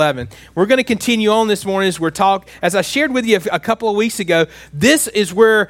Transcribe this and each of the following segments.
11. We're going to continue on this morning as I shared with you a couple of weeks ago. This is where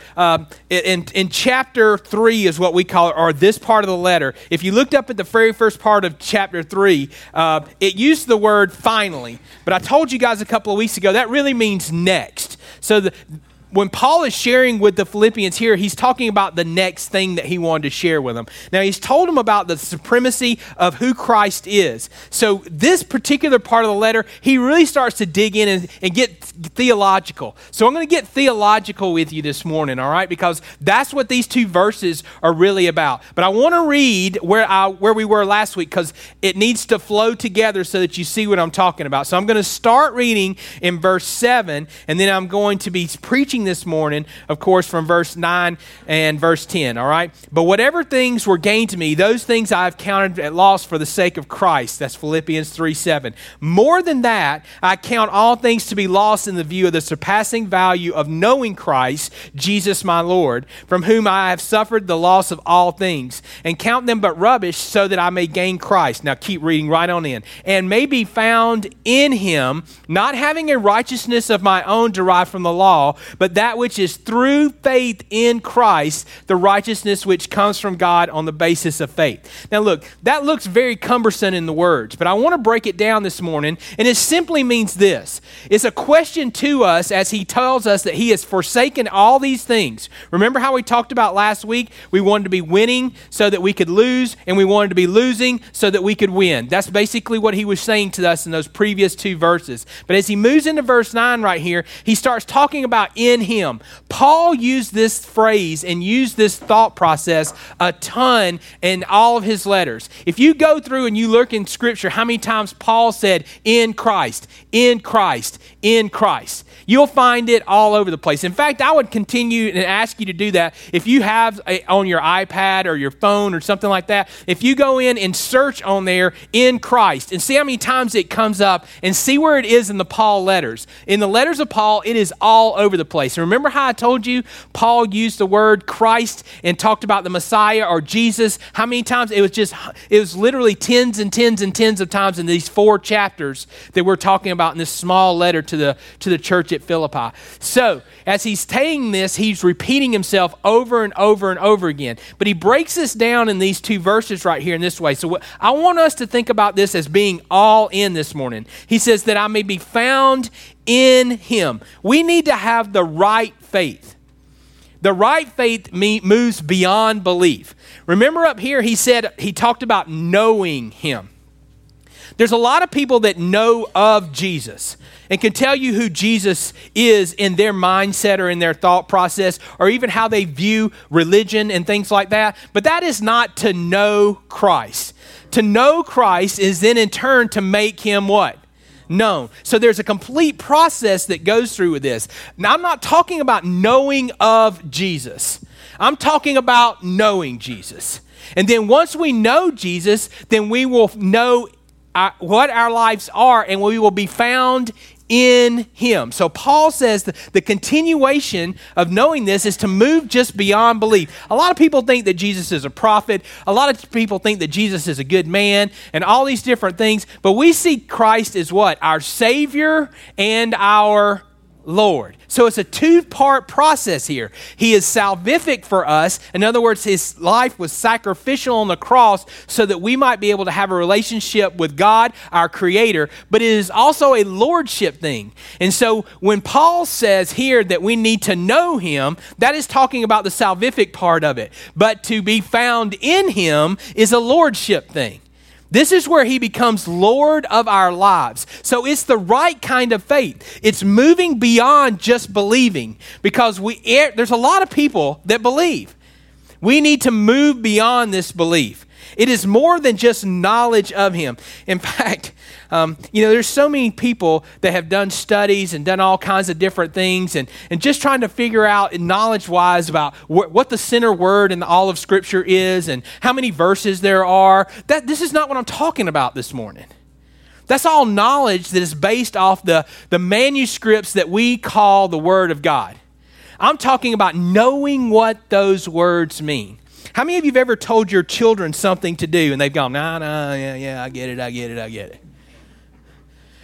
in chapter 3 is what we call it, or this part of the letter. If you looked up at the very first part of chapter 3, it used the word finally. But I told you guys a couple of weeks ago that really means next. So when Paul is sharing with the Philippians here, he's talking about the next thing that he wanted to share with them. Now, he's told them about the supremacy of who Christ is. So this particular part of the letter, he really starts to dig in and get theological. So I'm going to get theological with you this morning, all right? Because that's what these two verses are really about. But I want to read where we were last week because it needs to flow together so that you see what I'm talking about. So I'm going to start reading in verse 7, and then I'm going to be preaching this morning, of course, from verse 9 and verse 10, all right? But whatever things were gained to me, those things I have counted at loss for the sake of Christ. That's Philippians 3:7. More than that, I count all things to be lost in the view of the surpassing value of knowing Christ, Jesus my Lord, from whom I have suffered the loss of all things, and count them but rubbish so that I may gain Christ. Now keep reading right on in. And may be found in him, not having a righteousness of my own derived from the law, but that which is through faith in Christ, the righteousness which comes from God on the basis of faith. Now look, that looks very cumbersome in the words, but I want to break it down this morning, and it simply means this. It's a question to us as he tells us that he has forsaken all these things. Remember how we talked about last week? We wanted to be winning so that we could lose, and we wanted to be losing so that we could win. That's basically what he was saying to us in those previous two verses. But as he moves into verse 9 right here, he starts talking about in him. Paul used this phrase and used this thought process a ton in all of his letters. If you go through and you look in Scripture, how many times Paul said, in Christ, in Christ, in Christ. You'll find it all over the place. In fact, I would continue and ask you to do that. If you have on your iPad or your phone or something like that, if you go in and search on there, in Christ, and see how many times it comes up and see where it is in the Paul letters. In the letters of Paul, it is all over the place. Remember how I told you Paul used the word Christ and talked about the Messiah or Jesus? How many times? It was literally tens and tens and tens of times in these 4 chapters that we're talking about in this small letter to the church at Philippi. So as he's saying this, he's repeating himself over and over and over again. But he breaks this down in these 2 verses right here in this way. So I want us to think about this as being all in this morning. He says that I may be found in him. We need to have the right faith. The right faith moves beyond belief. Remember up here, he talked about knowing him. There's a lot of people that know of Jesus and can tell you who Jesus is in their mindset or in their thought process or even how they view religion and things like that. But that is not to know Christ. To know Christ is then in turn to make him what? Known. So there's a complete process that goes through with this. Now, I'm not talking about knowing of Jesus. I'm talking about knowing Jesus. And then once we know Jesus, then we will know what our lives are, and we will be found in him. So Paul says the continuation of knowing this is to move just beyond belief. A lot of people think that Jesus is a prophet. A lot of people think that Jesus is a good man and all these different things. But we see Christ as what? Our Savior and our Lord. So it's a 2-part process here. He is salvific for us. In other words, his life was sacrificial on the cross so that we might be able to have a relationship with God, our Creator, but it is also a lordship thing. And so when Paul says here that we need to know him, that is talking about the salvific part of it. But to be found in him is a lordship thing. This is where he becomes Lord of our lives. So it's the right kind of faith. It's moving beyond just believing because there's a lot of people that believe. We need to move beyond this belief. It is more than just knowledge of him. In fact, there's so many people that have done studies and done all kinds of different things and just trying to figure out knowledge-wise about what the center word in all of Scripture is and how many verses there are. This is not what I'm talking about this morning. That's all knowledge that is based off the manuscripts that we call the Word of God. I'm talking about knowing what those words mean. How many of you have ever told your children something to do and they've gone, nah, yeah, I get it.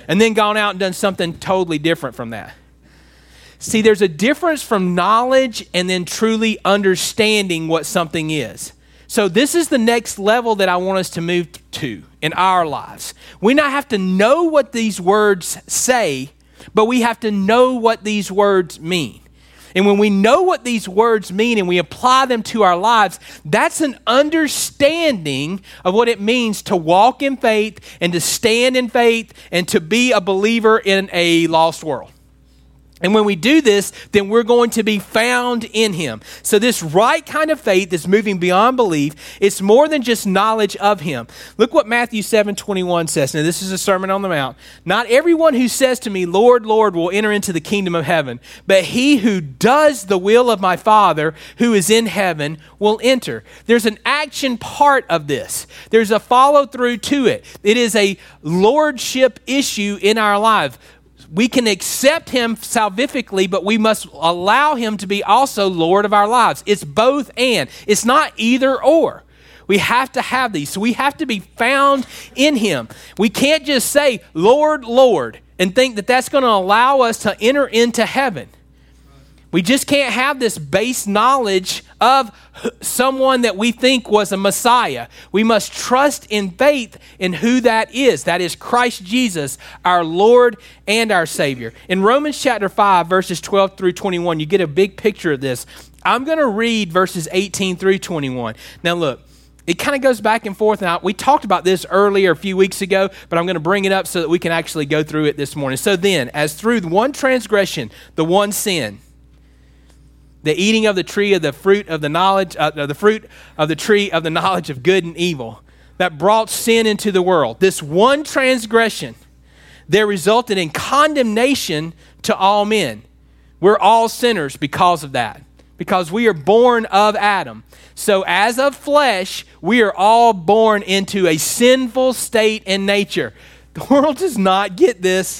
and then gone out and done something totally different from that. See, there's a difference from knowledge and then truly understanding what something is. So this is the next level that I want us to move to in our lives. We not have to know what these words say, but we have to know what these words mean. And when we know what these words mean and we apply them to our lives, that's an understanding of what it means to walk in faith and to stand in faith and to be a believer in a lost world. And when we do this, then we're going to be found in him. So this right kind of faith is moving beyond belief. It's more than just knowledge of him. Look what Matthew 7:21 says. Now this is a Sermon on the Mount. Not everyone who says to me, Lord, Lord, will enter into the kingdom of heaven, but he who does the will of my Father who is in heaven will enter. There's an action part of this. There's a follow through to it. It is a lordship issue in our life. We can accept him salvifically, but we must allow him to be also Lord of our lives. It's both and. It's not either or. We have to have these. So we have to be found in him. We can't just say, Lord, Lord, and think that that's going to allow us to enter into heaven. We just can't have this base knowledge of someone that we think was a Messiah. We must trust in faith in who that is. That is Christ Jesus, our Lord and our Savior. In Romans chapter 5, verses 12 through 21, you get a big picture of this. I'm going to read verses 18 through 21. Now look, it kind of goes back and forth. Now, we talked about this earlier a few weeks ago, but I'm going to bring it up so that we can actually go through it this morning. So then, as through one transgression, the one sin, the eating of the tree of the fruit of the knowledge, the fruit of the tree of the knowledge of good and evil, that brought sin into the world. This one transgression, there resulted in condemnation to all men. We're all sinners because of that, because we are born of Adam. So as of flesh, we are all born into a sinful state in nature. The world does not get this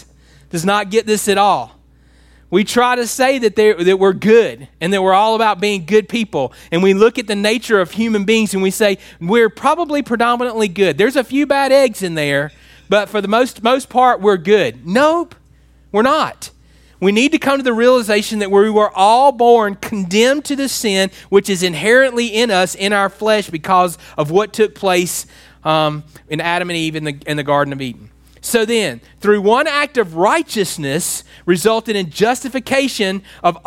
at all. We try to say that we're good and that we're all about being good people. And we look at the nature of human beings and we say, we're probably predominantly good. There's a few bad eggs in there, but for the most part, we're good. Nope, we're not. We need to come to the realization that we were all born condemned to the sin which is inherently in us, in our flesh, because of what took place in Adam and Eve in the Garden of Eden. So then, through one act of righteousness resulted in justification of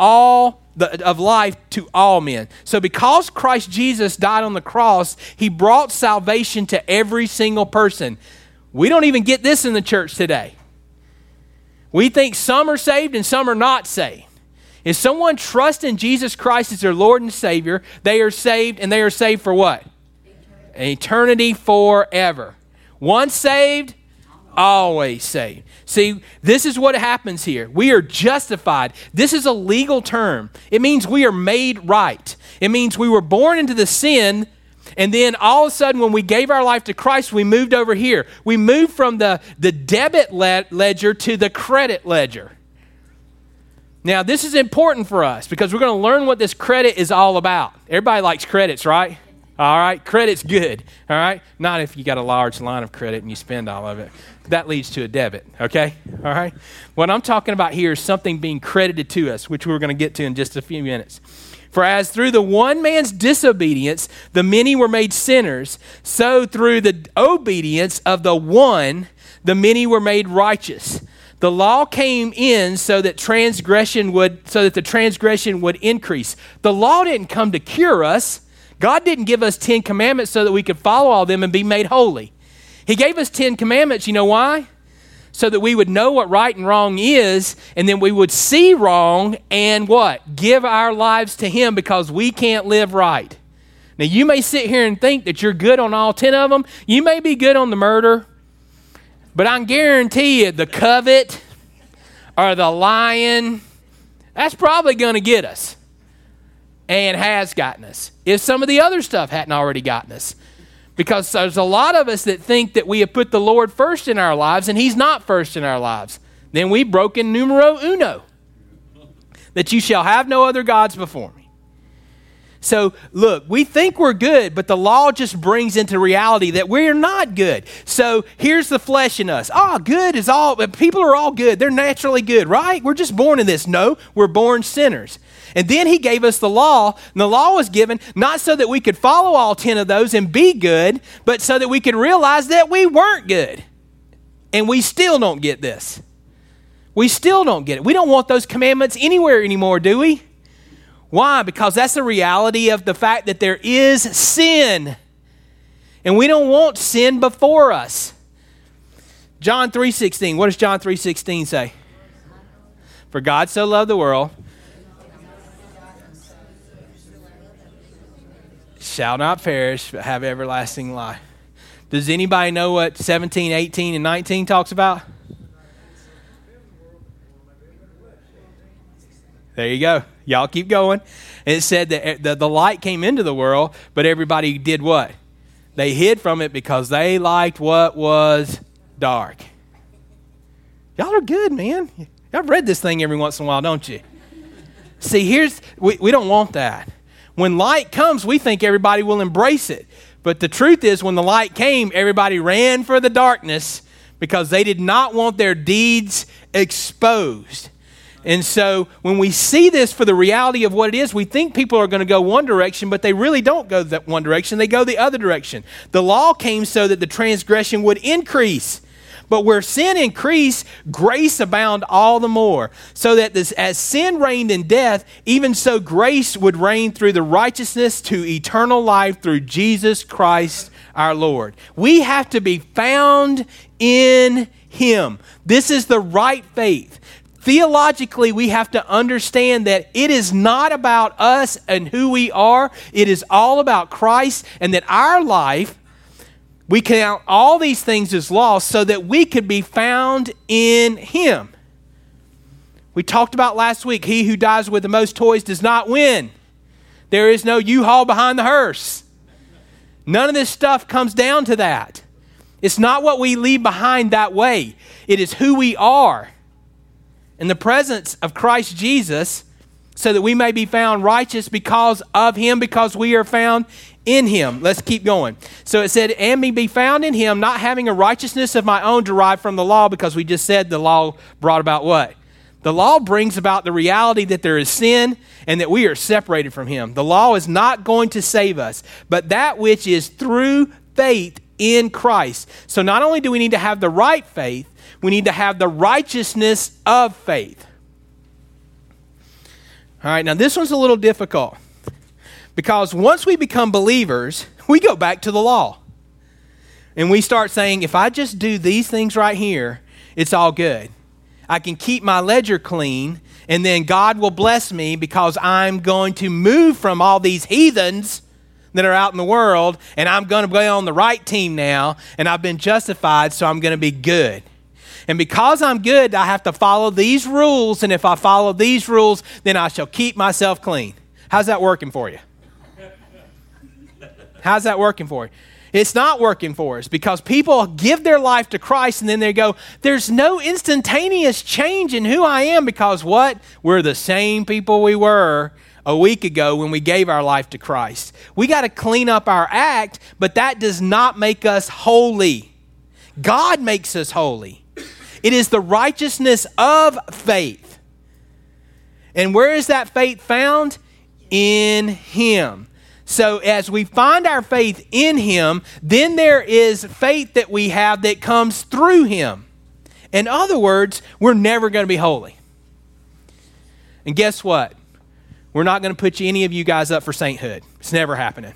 life to all men. So because Christ Jesus died on the cross, he brought salvation to every single person. We don't even get this in the church today. We think some are saved and some are not saved. If someone trusts in Jesus Christ as their Lord and Savior, they are saved, and they are saved for what? Eternity forever. Once saved, always saved. See, this is what happens here. We are justified. This is a legal term. It means we are made right. It means we were born into the sin, and then all of a sudden when we gave our life to Christ, we moved over here. We moved from the debit ledger to the credit ledger. Now, this is important for us because we're going to learn what this credit is all about. Everybody likes credits, right? All right, credit's good, all right? Not if you got a large line of credit and you spend all of it. That leads to a debit, okay? All right? What I'm talking about here is something being credited to us, which we're going to get to in just a few minutes. For as through the one man's disobedience, the many were made sinners, so through the obedience of the one, the many were made righteous. The law came in so that the transgression would increase. The law didn't come to cure us. God didn't give us 10 commandments so that we could follow all them and be made holy. He gave us 10 commandments, you know why? So that we would know what right and wrong is, and then we would see wrong and what? Give our lives to him because we can't live right. Now, you may sit here and think that you're good on all 10 of them. You may be good on the murder, but I can guarantee you the covet or the lying, that's probably going to get us. And has gotten us, if some of the other stuff hadn't already gotten us. Because there's a lot of us that think that we have put the Lord first in our lives, and he's not first in our lives. Then we've broken numero uno, that you shall have no other gods before me. So look, we think we're good, but the law just brings into reality that we're not good. So here's the flesh in us. Good is all, people are all good. They're naturally good, right? We're just born in this. No, we're born sinners. And then he gave us the law, and the law was given not so that we could follow all 10 of those and be good, but so that we could realize that we weren't good. And we still don't get this. We still don't get it. We don't want those commandments anywhere anymore, do we? Why? Because that's the reality of the fact that there is sin. And we don't want sin before us. John 3:16. What does John 3:16 say? For God so loved the world, shall not perish, but have everlasting life. Does anybody know what 17, 18, and 19 talks about? There you go. Y'all keep going. And it said that the light came into the world, but everybody did what? They hid from it because they liked what was dark. Y'all are good, man. Y'all read this thing every once in a while, don't you? See, we don't want that. When light comes, we think everybody will embrace it. But the truth is, when the light came, everybody ran for the darkness because they did not want their deeds exposed. And so when we see this for the reality of what it is, we think people are going to go one direction, but they really don't go that one direction. They go the other direction. The law came so that the transgression would increase. But where sin increased, grace abound all the more. So that as sin reigned in death, even so grace would reign through the righteousness to eternal life through Jesus Christ our Lord. We have to be found in Him. This is the right faith. Theologically, we have to understand that it is not about us and who we are. It is all about Christ, and that our life, we count all these things as lost so that we could be found in Him. We talked about last week, he who dies with the most toys does not win. There is no U-Haul behind the hearse. None of this stuff comes down to that. It's not what we leave behind that way. It is who we are in the presence of Christ Jesus, so that we may be found righteous because of Him, because we are found in Him. Let's keep going. So it said, and me be found in Him, not having a righteousness of my own derived from the law, because we just said the law brought about what? The law brings about the reality that there is sin and that we are separated from Him. The law is not going to save us, but that which is through faith in Christ. So not only do we need to have the right faith, we need to have the righteousness of faith. All right, now this one's a little difficult because once we become believers, we go back to the law. And we start saying, if I just do these things right here, it's all good. I can keep my ledger clean, and then God will bless me because I'm going to move from all these heathens that are out in the world, and I'm going to be on the right team now, and I've been justified, so I'm going to be good. And because I'm good, I have to follow these rules. And if I follow these rules, then I shall keep myself clean. How's that working for you? How's that working for you? It's not working for us because people give their life to Christ and then they go, there's no instantaneous change in who I am because what? We're the same people we were a week ago when we gave our life to Christ. We got to clean up our act, but that does not make us holy. God makes us holy. It is the righteousness of faith. And where is that faith found? In Him. So as we find our faith in Him, then there is faith that we have that comes through Him. In other words, we're never going to be holy. And guess what? We're not going to put any of you guys up for sainthood. It's never happening.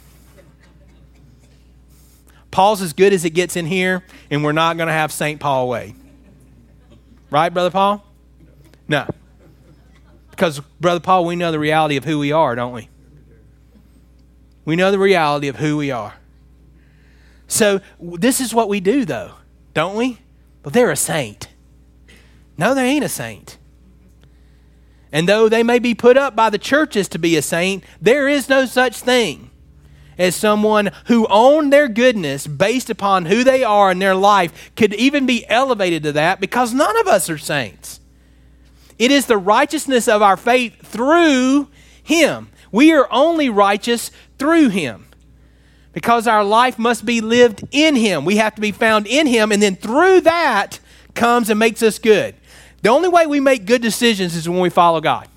Paul's as good as it gets in here, and we're not going to have St. Paul way. Right, Brother Paul? No. Because, Brother Paul, we know the reality of who we are, don't we? We know the reality of who we are. So, this is what we do, though, don't we? Well, they're a saint. No, they ain't a saint. And though they may be put up by the churches to be a saint, there is no such thing as someone who owned their goodness based upon who they are in their life could even be elevated to that, because none of us are saints. It is the righteousness of our faith through Him. We are only righteous through him because our life must be lived in him. We have to be found in him, and then through that comes and makes us good. The only way we make good decisions is when we follow God.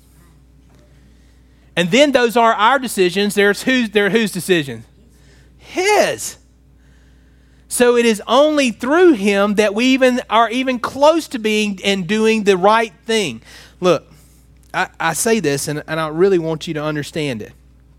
And then those are our decisions. They're whose decisions? His. So it is only through him that we are even close to being and doing the right thing. Look, I say this, and I really want you to understand it.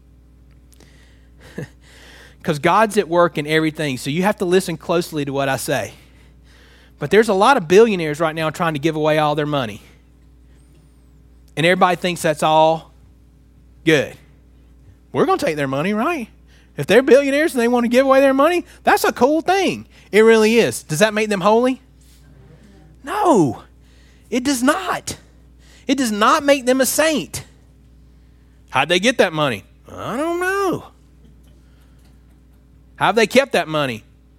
Because God's at work in everything, so you have to listen closely to what I say. But there's a lot of billionaires right now trying to give away all their money. And everybody thinks that's all good. We're going to take their money, right? If they're billionaires and they want to give away their money, that's a cool thing. It really is. Does that make them holy? No, it does not. It does not make them a saint. How'd they get that money? I don't know. How have they kept that money?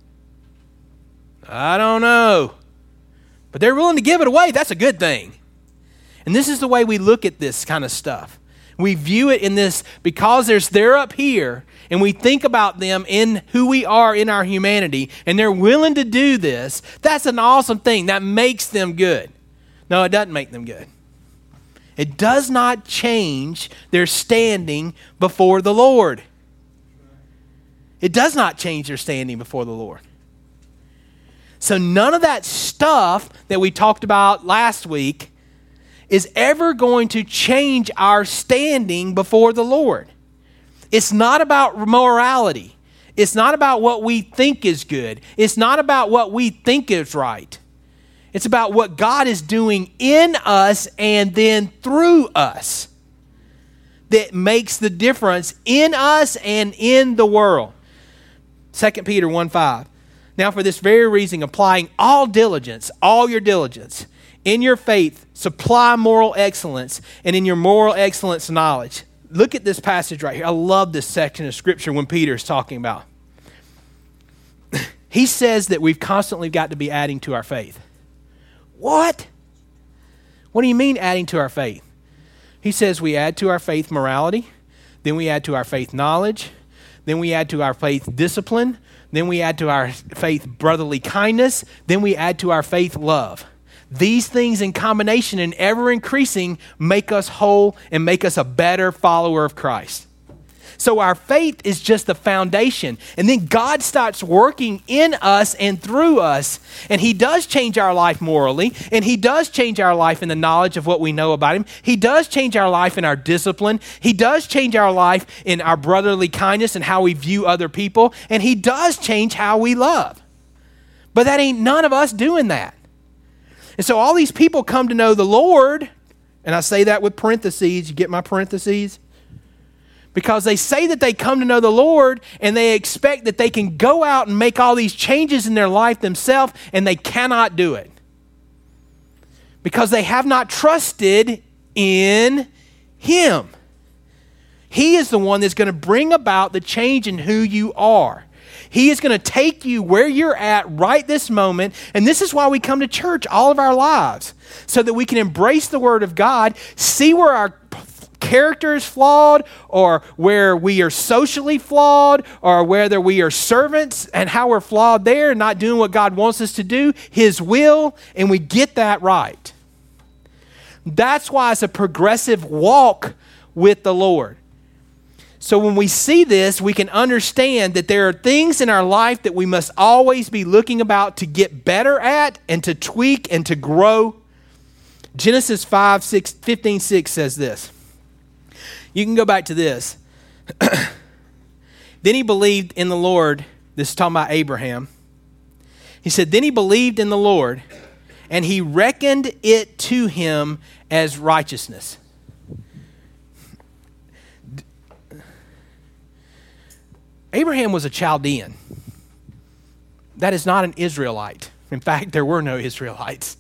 I don't know. But they're willing to give it away. That's a good thing. And this is the way we look at this kind of stuff. We view it in this, because they're up here, and we think about them in who we are in our humanity, and they're willing to do this. That's an awesome thing. That makes them good. No, it doesn't make them good. It does not change their standing before the Lord. It does not change their standing before the Lord. So none of that stuff that we talked about last week is ever going to change our standing before the Lord. It's not about morality. It's not about what we think is good. It's not about what we think is right. It's about what God is doing in us and then through us that makes the difference in us and in the world. 2 Peter 1:5. Now for this very reason, applying all diligence, all your diligence, in your faith, supply moral excellence, and in your moral excellence, knowledge. Look at this passage right here. I love this section of Scripture when Peter is talking about. He says that we've constantly got to be adding to our faith. What? What do you mean adding to our faith? He says we add to our faith morality, then we add to our faith knowledge, then we add to our faith discipline, then we add to our faith brotherly kindness, then we add to our faith love. These things in combination and ever increasing make us whole and make us a better follower of Christ. So our faith is just the foundation. And then God starts working in us and through us. And he does change our life morally. And he does change our life in the knowledge of what we know about him. He does change our life in our discipline. He does change our life in our brotherly kindness and how we view other people. And he does change how we love. But that ain't none of us doing that. And so all these people come to know the Lord, and I say that with parentheses. You get my parentheses? Because they say that they come to know the Lord, and they expect that they can go out and make all these changes in their life themselves, and they cannot do it. Because they have not trusted in him. He is the one that's going to bring about the change in who you are. He is going to take you where you're at right this moment. And this is why we come to church all of our lives. So that we can embrace the Word of God, see where our character is flawed, or where we are socially flawed, or whether we are servants and how we're flawed there and not doing what God wants us to do, his will, and we get that right. That's why it's a progressive walk with the Lord. So when we see this, we can understand that there are things in our life that we must always be looking about to get better at and to tweak and to grow. Genesis 15:6 says this. You can go back to this. Then he believed in the Lord. This is talking about Abraham. He said, then he believed in the Lord, and he reckoned it to him as righteousness. Abraham was a Chaldean. That is not an Israelite. In fact, there were no Israelites.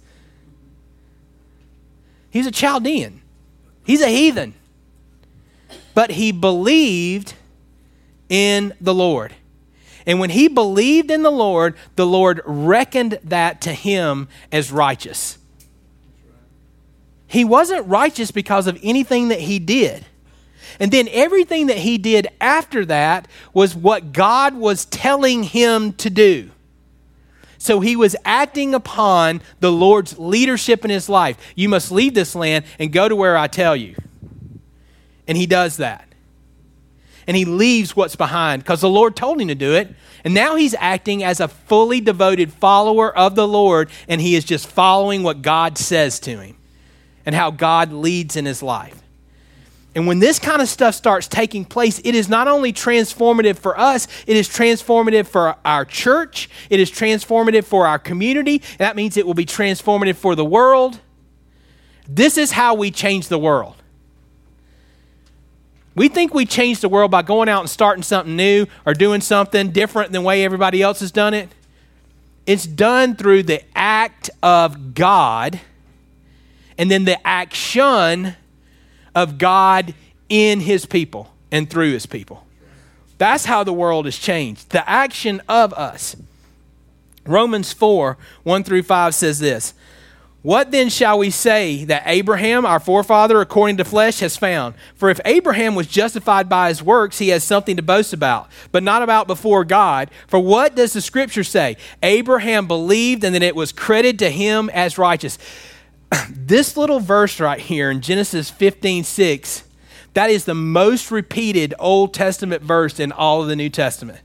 He's a Chaldean. He's a heathen. But he believed in the Lord. And when he believed in the Lord reckoned that to him as righteous. He wasn't righteous because of anything that he did. And then everything that he did after that was what God was telling him to do. So he was acting upon the Lord's leadership in his life. You must leave this land and go to where I tell you. And he does that. And he leaves what's behind because the Lord told him to do it. And now he's acting as a fully devoted follower of the Lord, and he is just following what God says to him and how God leads in his life. And when this kind of stuff starts taking place, it is not only transformative for us, it is transformative for our church, it is transformative for our community, and that means it will be transformative for the world. This is how we change the world. We think we change the world by going out and starting something new or doing something different than the way everybody else has done it. It's done through the act of God and then the action of God in his people and through his people. That's how the world is changed. The action of us. Romans 4, 1-5 says this. What then shall we say that Abraham, our forefather, according to flesh, has found? For if Abraham was justified by his works, he has something to boast about, but not about before God. For what does the scripture say? Abraham believed, and then it was credited to him as righteous. This little verse right here in Genesis 15:6, that is the most repeated Old Testament verse in all of the New Testament.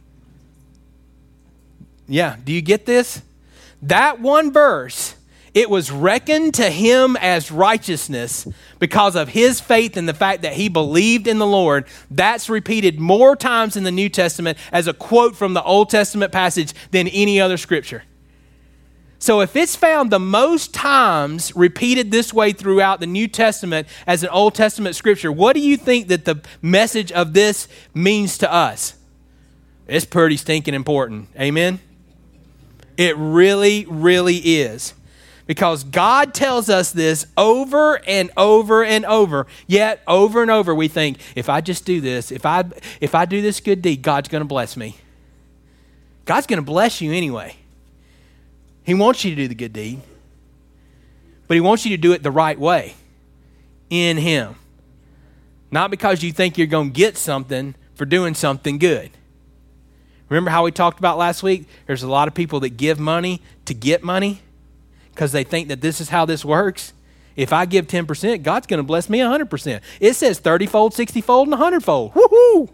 Yeah, do you get this? That one verse, it was reckoned to him as righteousness because of his faith and the fact that he believed in the Lord. That's repeated more times in the New Testament as a quote from the Old Testament passage than any other scripture. So if it's found the most times repeated this way throughout the New Testament as an Old Testament scripture, what do you think that the message of this means to us? It's pretty stinking important. Amen? It really, really is. Because God tells us this over and over and over. Yet over and over we think, if I just do this, if I do this good deed, God's going to bless me. God's going to bless you anyway. He wants you to do the good deed. But he wants you to do it the right way. In him. Not because you think you're going to get something for doing something good. Remember how we talked about last week? There's a lot of people that give money to get money because they think that this is how this works. If I give 10%, God's going to bless me 100%. It says 30-fold, 60-fold, and 100-fold. Woohoo!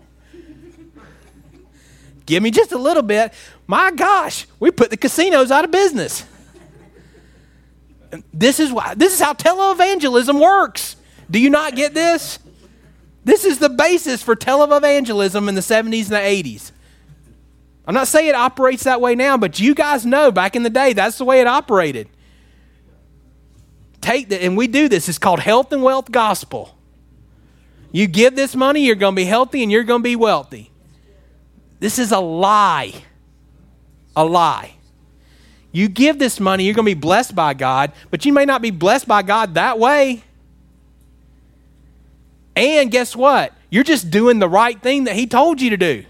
Give me just a little bit. My gosh, we put the casinos out of business. This is how televangelism works. Do you not get this? This is the basis for televangelism in the 70s and the 80s. I'm not saying it operates that way now, but you guys know back in the day, that's the way it operated. And we do this. It's called health and wealth gospel. You give this money, you're going to be healthy and you're going to be wealthy. This is a lie. A lie. You give this money, you're going to be blessed by God, but you may not be blessed by God that way. And guess what? You're just doing the right thing that he told you to do.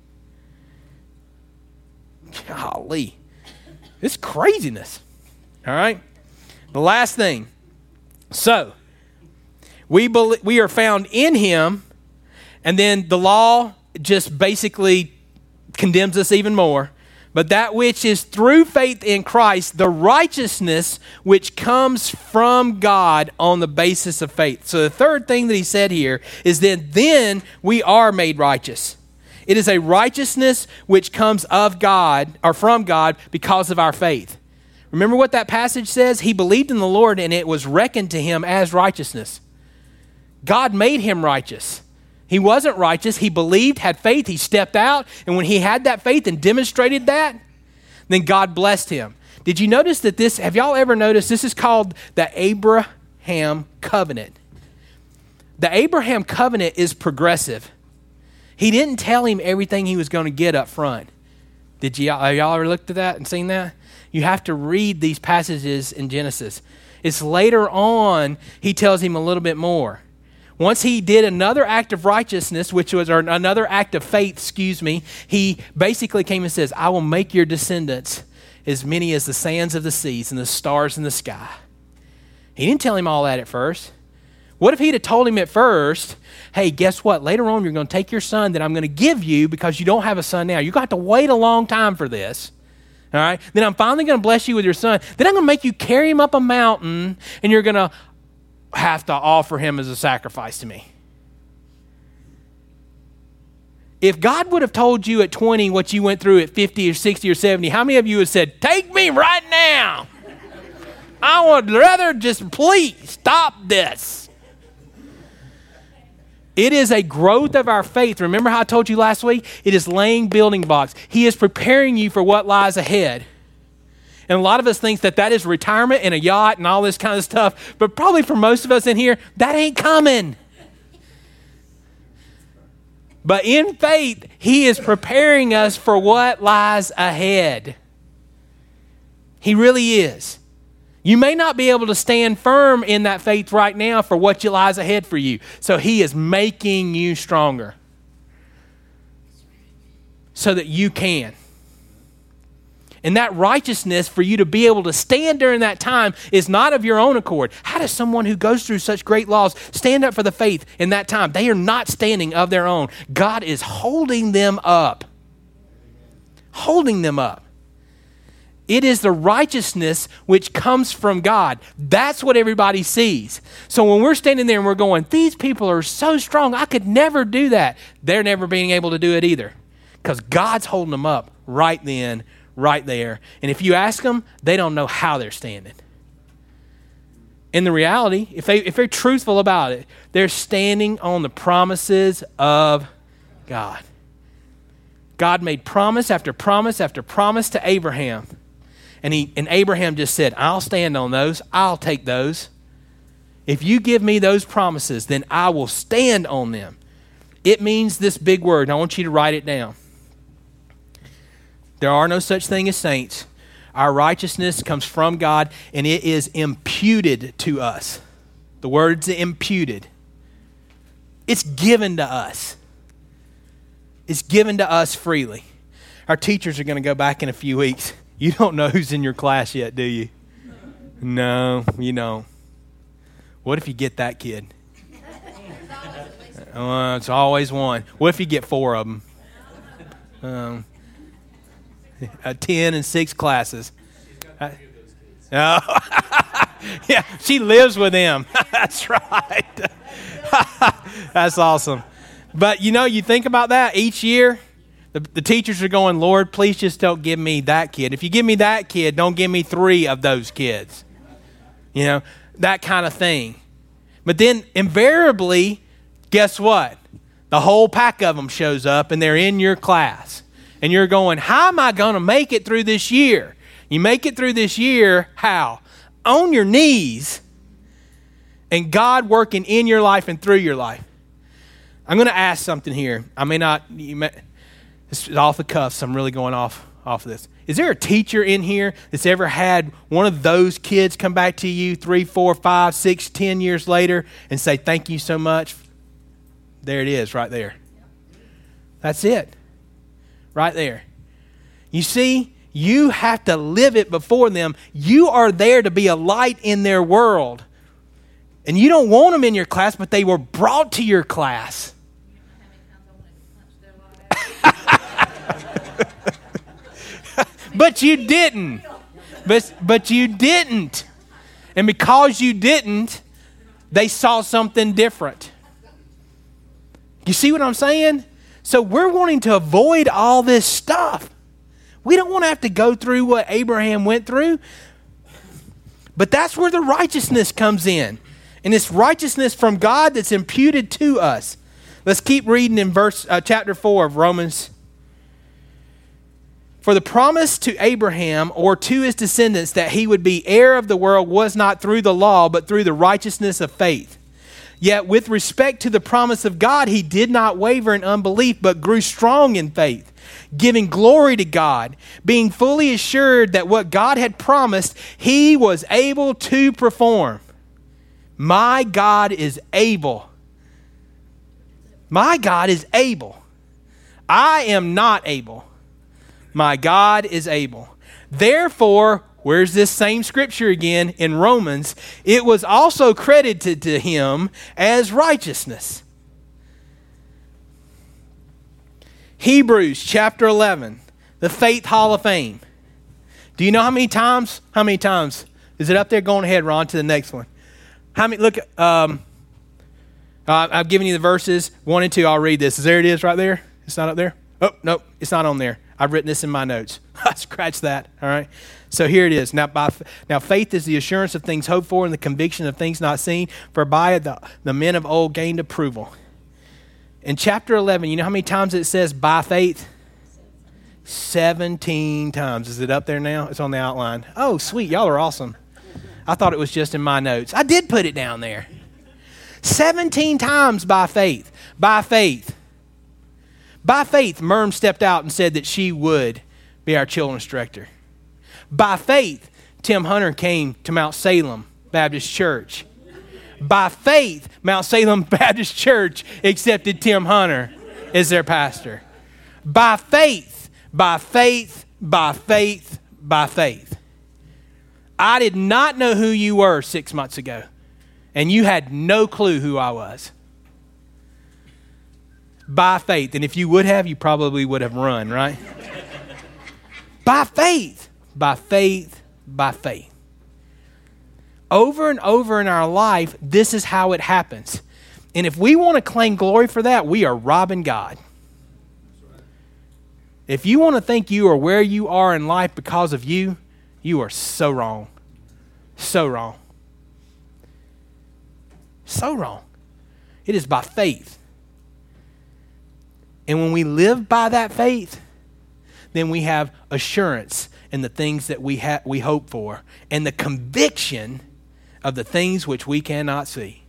Golly. It's craziness. All right? The last thing. So, we are found in him, and then the law just basically condemns us even more. But that which is through faith in Christ, the righteousness which comes from God on the basis of faith. So the third thing that he said here is that then we are made righteous. It is a righteousness which comes of God or from God because of our faith. Remember what that passage says? He believed in the Lord and it was reckoned to him as righteousness. God made him righteous. He wasn't righteous. He believed, had faith. He stepped out. And when he had that faith and demonstrated that, then God blessed him. Did you notice that have y'all ever noticed, this is called the Abraham covenant. The Abraham covenant is progressive. He didn't tell him everything he was going to get up front. Have y'all ever looked at that and seen that? You have to read these passages in Genesis. It's later on he tells him a little bit more. Once he did another act of righteousness, or another act of faith, he basically came and says, I will make your descendants as many as the sands of the seas and the stars in the sky. He didn't tell him all that at first. What if he'd have told him at first, hey, guess what? Later on, you're going to take your son that I'm going to give you because you don't have a son now. You're going to have to wait a long time for this. All right? Then I'm finally going to bless you with your son. Then I'm going to make you carry him up a mountain, and you're going to have to offer him as a sacrifice to me. If God would have told you at 20 what you went through at 50 or 60 or 70, how many of you would have said, take me right now? I would rather just please stop this. It is a growth of our faith. Remember how I told you last week? It is laying building blocks. He is preparing you for what lies ahead. And a lot of us think that is retirement and a yacht and all this kind of stuff. But probably for most of us in here, that ain't coming. But in faith, he is preparing us for what lies ahead. He really is. You may not be able to stand firm in that faith right now for what lies ahead for you. So he is making you stronger so that you can. And that righteousness for you to be able to stand during that time is not of your own accord. How does someone who goes through such great loss stand up for the faith in that time? They are not standing of their own. God is holding them up. Holding them up. It is the righteousness which comes from God. That's what everybody sees. So when we're standing there and we're going, these people are so strong, I could never do that. They're never being able to do it either. Because God's holding them up right then, right there. And if you ask them, they don't know how they're standing. In the reality, if they're truthful about it, they're standing on the promises of God. God made promise after promise after promise to Abraham. And Abraham just said, I'll stand on those. I'll take those. If you give me those promises, then I will stand on them. It means this big word. I want you to write it down. There are no such thing as saints. Our righteousness comes from God, and it is imputed to us. The word's imputed. It's given to us. It's given to us freely. Our teachers are going to go back in a few weeks. You don't know who's in your class yet, do you? No, you don't. What if you get that kid? It's always one. What if you get 4 of them? 10 and 6 classes. Yeah, she lives with them. That's right. That's awesome. But you think about that each year. The teachers are going, Lord, please just don't give me that kid. If you give me that kid, don't give me 3 of those kids. That kind of thing. But then invariably, guess what? The whole pack of them shows up and they're in your class. And you're going, how am I going to make it through this year? You make it through this year, how? On your knees and God working in your life and through your life. I'm going to ask something here. It's off the cuffs. I'm really going off of this. Is there a teacher in here that's ever had one of those kids come back to you 3, 4, 5, 6, 10 years later and say, thank you so much? There it is right there. That's it. Right there. You see, you have to live it before them. You are there to be a light in their world. And you don't want them in your class, but they were brought to your class. But you didn't. But you didn't. And because you didn't, they saw something different. You see what I'm saying? So we're wanting to avoid all this stuff. We don't want to have to go through what Abraham went through. But that's where the righteousness comes in. And it's righteousness from God that's imputed to us. Let's keep reading in chapter 4 of Romans. For the promise to Abraham or to his descendants that he would be heir of the world was not through the law, but through the righteousness of faith. Yet with respect to the promise of God, he did not waver in unbelief, but grew strong in faith, giving glory to God, being fully assured that what God had promised, he was able to perform. My God is able. My God is able. I am not able. My God is able. Therefore, Where's this same scripture again in Romans? It was also credited to him as righteousness. Hebrews chapter 11, the Faith Hall of Fame. Do you know how many times? How many times? Is it up there? Go on ahead, Ron, to the next one. How many? Look, I've given you the verses 1 and 2. I'll read this. There it is right there. It's not up there. Oh, nope, it's not on there. I've written this in my notes. Scratch that. All right. So here it is. Now, faith is the assurance of things hoped for and the conviction of things not seen. For by it the men of old gained approval. In chapter 11, you know how many times it says by faith? 17 times. Is it up there now? It's on the outline. Oh, sweet. Y'all are awesome. I thought it was just in my notes. I did put it down there. 17 times by faith. By faith. By faith, Myrm stepped out and said that she would be our children's director. By faith, Tim Hunter came to Mount Salem Baptist Church. By faith, Mount Salem Baptist Church accepted Tim Hunter as their pastor. By faith, by faith, by faith, by faith. I did not know who you were 6 months ago, and you had no clue who I was. By faith. And if you would have, you probably would have run, right? By faith, by faith, by faith. Over and over in our life, this is how it happens. And if we want to claim glory for that, we are robbing God. If you want to think you are where you are in life because of you, you are so wrong. So wrong. So wrong. It is by faith. And when we live by that faith, then we have assurance in the things that we hope for and the conviction of the things which we cannot see.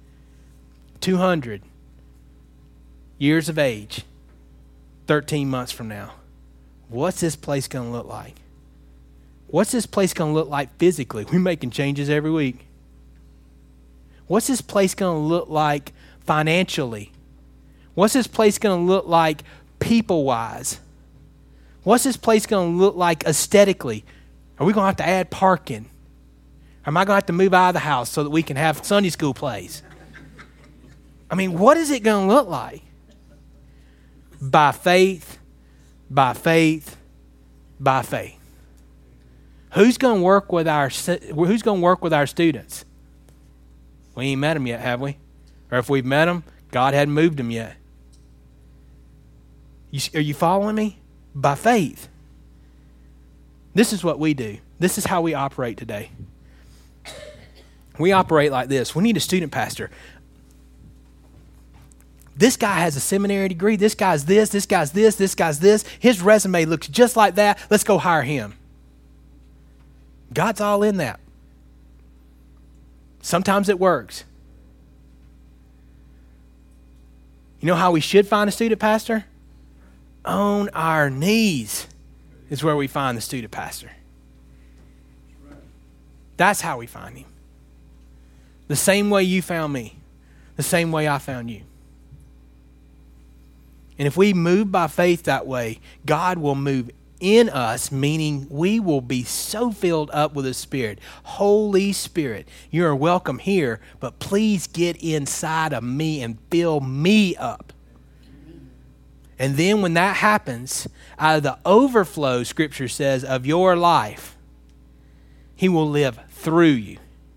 200 years of age, 13 months from now. What's this place going to look like? What's this place going to look like physically? We're making changes every week. What's this place going to look like financially? What's this place going to look like people-wise? What's this place going to look like aesthetically? Are we going to have to add parking? Am I going to have to move out of the house so that we can have Sunday school plays? I mean, what is it going to look like? By faith, by faith, by faith. Who's going to work with our students? We ain't met them yet, have we? Or if we've met them, God hadn't moved them yet. Are you following me? By faith. This is what we do. This is how we operate today. We operate like this. We need a student pastor. This guy has a seminary degree. This guy's this. This guy's this. This guy's this. His resume looks just like that. Let's go hire him. God's all in that. Sometimes it works. You know how we should find a student pastor? On our knees is where we find the student pastor. That's how we find him. The same way you found me. The same way I found you. And if we move by faith that way, God will move in us, meaning we will be so filled up with the Spirit. Holy Spirit, you are welcome here, but please get inside of me and fill me up. And then when that happens, out of the overflow, Scripture says, of your life, He will live through you.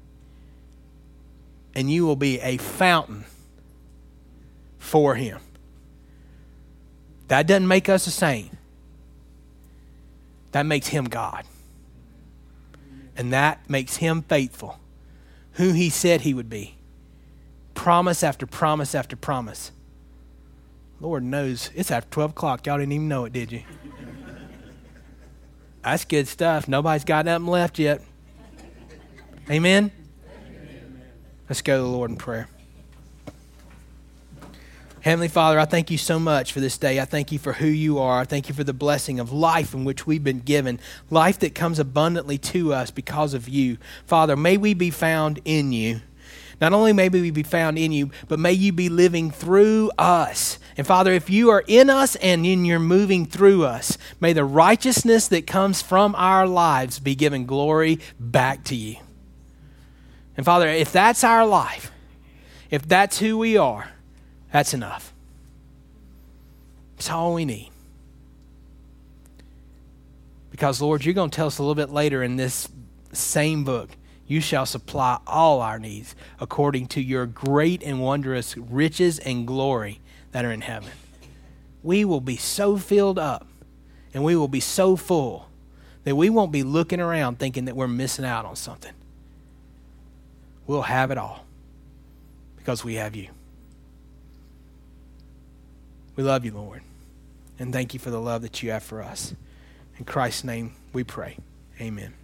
And you will be a fountain for Him. That doesn't make us a saint. That makes Him God. And that makes Him faithful. Who He said He would be. Promise after promise after promise. Lord knows, it's after 12 o'clock. Y'all didn't even know it, did you? That's good stuff. Nobody's got nothing left yet. Amen? Let's go to the Lord in prayer. Heavenly Father, I thank you so much for this day. I thank you for who you are. I thank you for the blessing of life in which we've been given, life that comes abundantly to us because of you. Father, may we be found in you. Not only may we be found in you, but may you be living through us. And Father, if you are in us and in you're moving through us, may the righteousness that comes from our lives be given glory back to you. And Father, if that's our life, if that's who we are, that's enough. It's all we need. Because, Lord, you're going to tell us a little bit later in this same book, you shall supply all our needs according to your great and wondrous riches and glory that are in heaven. We will be so filled up and we will be so full that we won't be looking around thinking that we're missing out on something. We'll have it all because we have you. We love you, Lord, and thank you for the love that you have for us. In Christ's name we pray. Amen.